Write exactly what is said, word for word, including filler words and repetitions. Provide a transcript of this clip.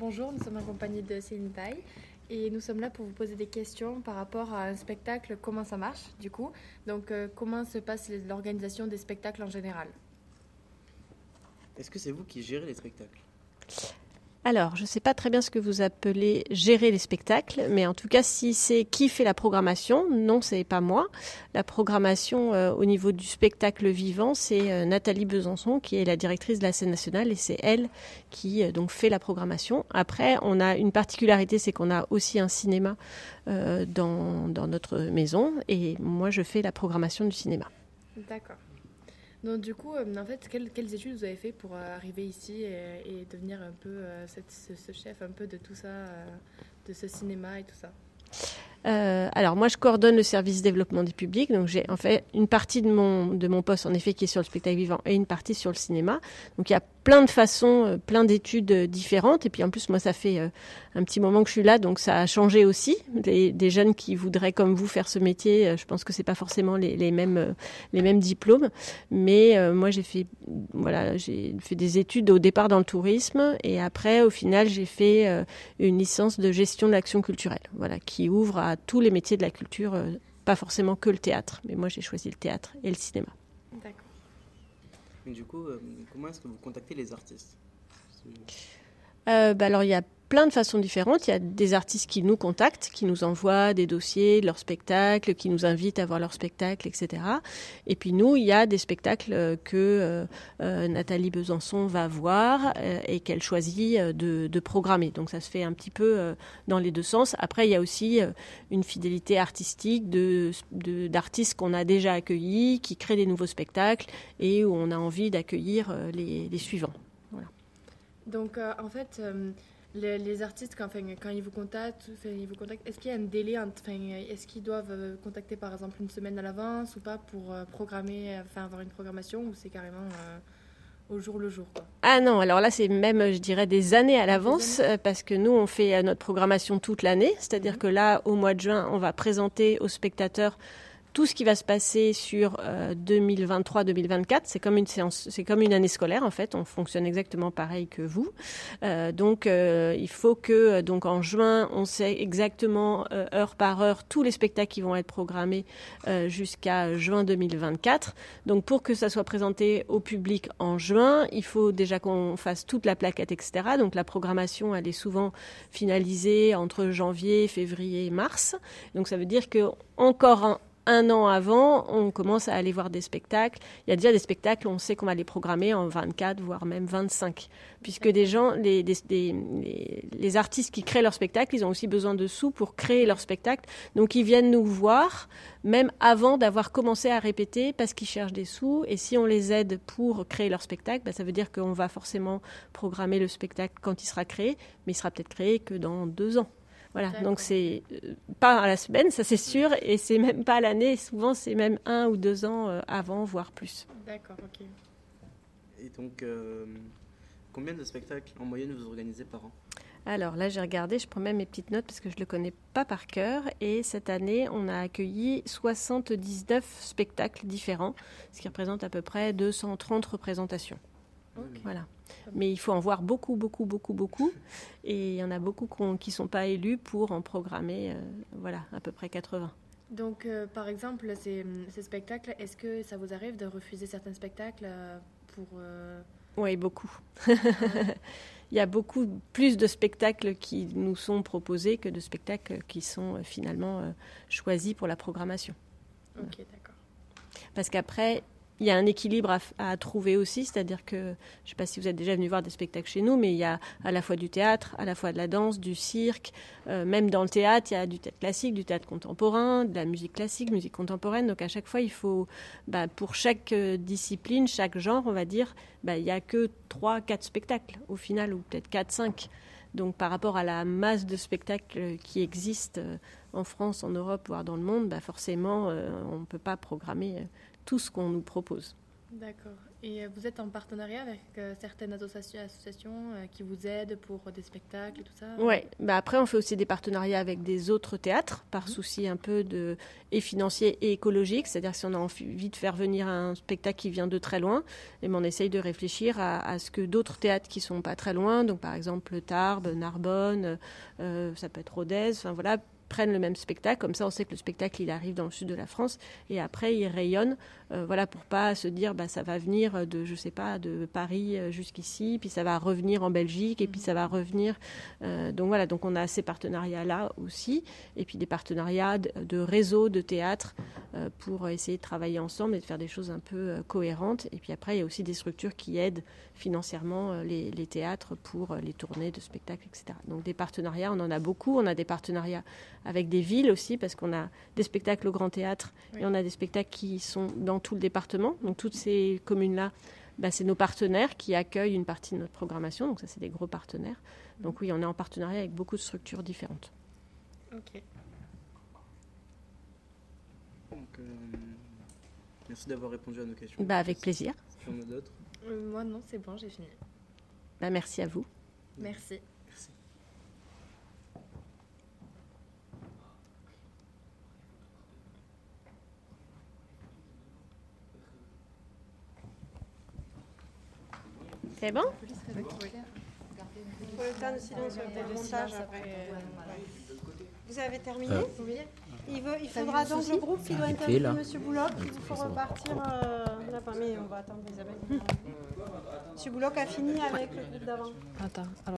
bonjour, nous sommes en compagnie de Céline Taille et nous sommes là pour vous poser des questions par rapport à un spectacle, comment ça marche du coup. Donc euh, comment se passe l'organisation des spectacles en général? Est-ce que c'est vous qui gérez les spectacles? Alors, je ne sais pas très bien ce que vous appelez gérer les spectacles, mais en tout cas, si c'est qui fait la programmation, non, c'est pas moi. La programmation euh, au niveau du spectacle vivant, c'est euh, Nathalie Besançon, qui est la directrice de la scène nationale, et c'est elle qui euh, donc fait la programmation. Après, on a une particularité, c'est qu'on a aussi un cinéma euh, dans, dans notre maison, et moi, je fais la programmation du cinéma. D'accord. Donc du coup, euh, en fait, quelles, quelles études vous avez fait pour euh, arriver ici et, et devenir un peu euh, cette, ce, ce chef un peu de tout ça, euh, de ce cinéma et tout ça? Euh, alors moi je coordonne le service développement des publics, donc j'ai en fait une partie de mon, de mon poste en effet qui est sur le spectacle vivant et une partie sur le cinéma. Donc il y a plein de façons, euh, plein d'études euh, différentes, et puis en plus moi ça fait euh, un petit moment que je suis là, donc ça a changé aussi. Des, des jeunes qui voudraient comme vous faire ce métier, euh, je pense que c'est pas forcément les, les mêmes euh, les mêmes diplômes, mais euh, moi j'ai fait voilà j'ai fait des études au départ dans le tourisme, et après au final j'ai fait euh, une licence de gestion de l'action culturelle, voilà, qui ouvre à tous les métiers de la culture, euh, pas forcément que le théâtre, mais moi j'ai choisi le théâtre et le cinéma. D'accord. Mais du coup, euh, comment est-ce que vous contactez les artistes? euh, bah Alors il y a plein de façons différentes. Il y a des artistes qui nous contactent, qui nous envoient des dossiers de leurs spectacles, qui nous invitent à voir leurs spectacles, et cetera. Et puis nous, il y a des spectacles que euh, euh, Nathalie Besançon va voir euh, et qu'elle choisit euh, de, de programmer. Donc ça se fait un petit peu euh, dans les deux sens. Après, il y a aussi euh, une fidélité artistique de, de, d'artistes qu'on a déjà accueillis, qui créent des nouveaux spectacles et où on a envie d'accueillir euh, les, les suivants. Voilà. Donc euh, en fait... Euh... Les, les artistes, quand, enfin, quand ils vous contactent, enfin, ils vous contactent, est-ce qu'il y a un délai, enfin, est-ce qu'ils doivent euh, contacter par exemple une semaine à l'avance ou pas pour euh, programmer, enfin avoir une programmation, ou c'est carrément euh, au jour le jour, quoi? Ah non, alors là c'est même, je dirais, des années à l'avance, années. parce que nous on fait euh, notre programmation toute l'année, c'est-à-dire mmh. que là au mois de juin on va présenter aux spectateurs tout ce qui va se passer sur euh, deux mille vingt-trois deux mille vingt-quatre. C'est comme une séance, c'est comme une année scolaire en fait. On fonctionne exactement pareil que vous. Euh, donc euh, il faut que donc en juin on sait exactement euh, heure par heure tous les spectacles qui vont être programmés euh, jusqu'à juin deux mille vingt-quatre. Donc pour que ça soit présenté au public en juin, il faut déjà qu'on fasse toute la plaquette, et cetera. Donc la programmation elle est souvent finalisée entre janvier, février et mars. Donc ça veut dire que encore un Un an avant, on commence à aller voir des spectacles. Il y a déjà des spectacles, on sait qu'on va les programmer en vingt-quatre, voire même vingt-cinq. Puisque des gens, les, des, des, les, les artistes qui créent leurs spectacles, ils ont aussi besoin de sous pour créer leurs spectacles. Donc ils viennent nous voir, même avant d'avoir commencé à répéter, parce qu'ils cherchent des sous. Et si on les aide pour créer leur spectacle, bah, ça veut dire qu'on va forcément programmer le spectacle quand il sera créé, mais il sera peut-être créé que dans deux ans. Voilà, D'accord. Donc c'est euh, pas à la semaine, ça c'est sûr, et c'est même pas à l'année, souvent c'est même un ou deux ans euh, avant, voire plus. D'accord, ok. Et donc, euh, combien de spectacles en moyenne vous organisez par an? Alors là j'ai regardé, je prends même mes petites notes parce que je ne le connais pas par cœur, et cette année on a accueilli soixante-dix-neuf spectacles différents, ce qui représente à peu près deux cent trente représentations. Okay. Voilà. Mais il faut en voir beaucoup, beaucoup, beaucoup, beaucoup. Et il y en a beaucoup qui ne sont pas élus pour en programmer, euh, voilà, à peu près quatre-vingts. Donc, euh, par exemple, ces, ces spectacles, est-ce que ça vous arrive de refuser certains spectacles euh, pour... Euh... Oui, beaucoup. Il y a beaucoup plus de spectacles qui nous sont proposés que de spectacles qui sont euh, finalement euh, choisis pour la programmation. Ok, voilà. D'accord. Parce qu'après... il y a un équilibre à, à trouver aussi, c'est-à-dire que, je ne sais pas si vous êtes déjà venu voir des spectacles chez nous, mais il y a à la fois du théâtre, à la fois de la danse, du cirque, euh, même dans le théâtre, il y a du théâtre classique, du théâtre contemporain, de la musique classique, musique contemporaine, donc à chaque fois, il faut, bah, pour chaque discipline, chaque genre, on va dire, bah, il n'y a que trois quatre spectacles au final, ou peut-être quatre cinq. Donc par rapport à la masse de spectacles qui existent en France, en Europe, voire dans le monde, bah, forcément, euh, on ne peut pas programmer... tout ce qu'on nous propose. D'accord. Et euh, vous êtes en partenariat avec euh, certaines associa- associations euh, qui vous aident pour euh, des spectacles et tout ça? Oui, bah après on fait aussi des partenariats avec des autres théâtres par Mhm. souci un peu de et financier et écologique, c'est-à-dire si on a envie de faire venir un spectacle qui vient de très loin, et ben on essaye de réfléchir à, à ce que d'autres théâtres qui sont pas très loin, donc par exemple Tarbes, Narbonne, euh, ça peut être Rodez, enfin voilà, prennent le même spectacle, comme ça on sait que le spectacle il arrive dans le sud de la France et après il rayonne, euh, voilà, pour pas se dire bah ça va venir de je sais pas de Paris jusqu'ici, puis ça va revenir en Belgique et puis ça va revenir, euh, donc voilà, donc on a ces partenariats là aussi et puis des partenariats de, de réseaux de théâtre euh, pour essayer de travailler ensemble et de faire des choses un peu euh, cohérentes, et puis après il y a aussi des structures qui aident financièrement euh, les, les théâtres pour euh, les tournées de spectacles, et cetera. Donc des partenariats, on en a beaucoup, on a des partenariats avec des villes aussi, parce qu'on a des spectacles au Grand Théâtre, oui. Et on a des spectacles qui sont dans tout le département. Donc toutes ces communes-là, bah, c'est nos partenaires qui accueillent une partie de notre programmation. Donc ça, c'est des gros partenaires. Mmh. Donc oui, on est en partenariat avec beaucoup de structures différentes. Ok. Donc, euh, merci d'avoir répondu à nos questions. Bah, avec plaisir. Est-ce qu'il y en a d'autres? euh, Moi, non, c'est bon, j'ai fini. Bah, merci à vous. Merci. Merci. C'est bon? Pour le temps de silence, le montage après. Vous avez terminé? Euh. Oui. Il, veut, il faudra donc le groupe qui doit interviewer M. Bouloc. Il faut repartir euh, là-bas, mais on va attendre Isabelle. M. Bouloc a fini avec le groupe d'avant. Attends.